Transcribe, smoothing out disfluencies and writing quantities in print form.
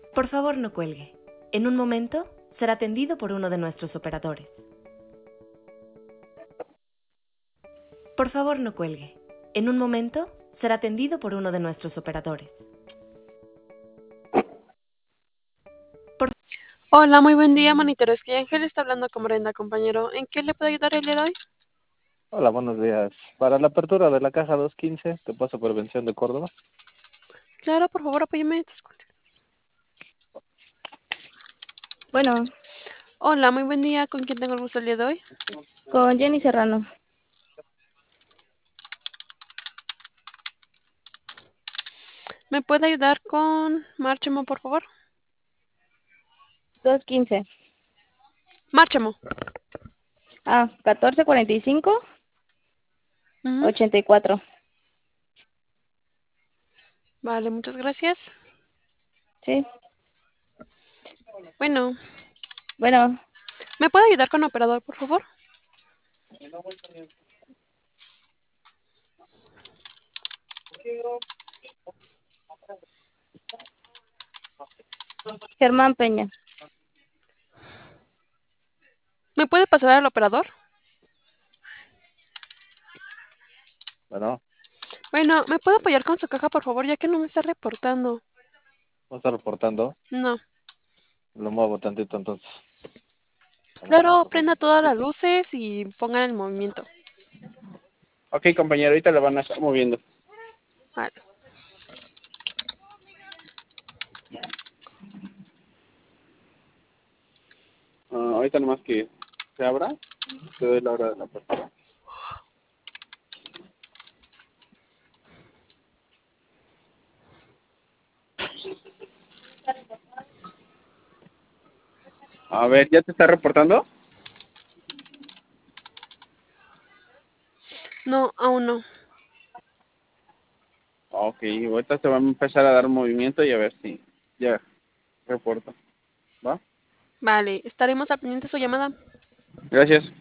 Por favor, no cuelgue. En un momento será atendido por uno de nuestros operadores. Por favor, no cuelgue. En un momento será atendido por uno de nuestros operadores. Hola, muy buen día, monitores. Que Ángel está hablando con Brenda, compañero. ¿En qué le puedo ayudar el día de hoy? Hola, buenos días. Para la apertura de la caja 215, te paso Prevención de Córdoba. Claro, por favor, apóyeme. Bueno, Hola, muy buen día. ¿Con quién tengo el gusto el día de hoy? con Jenny Serrano. ¿Me puede ayudar con Márchamo, por favor? 215. Márchamo. 1445, Ujú. 84. Vale, muchas gracias. Sí. Bueno, Bueno, ¿me puede ayudar con operador, por favor? Germán Peña. ¿Me puede pasar al operador? Bueno, Bueno, ¿me puede apoyar con su caja, por favor, ya que no me está reportando? no está reportando. No. Lo muevo tantito entonces. Claro, prenda todas las luces y pongan el movimiento. Ok, compañero, ahorita lo van a estar moviendo. Vale. Ahorita nomás que se abra, te doy la hora de la apertura. A ver, ¿ya te está reportando? No, aún no. Ok, ahorita se va a empezar a dar movimiento y a ver si ya reporta. ¿Va? Vale, estaremos al pendiente de su llamada. Gracias.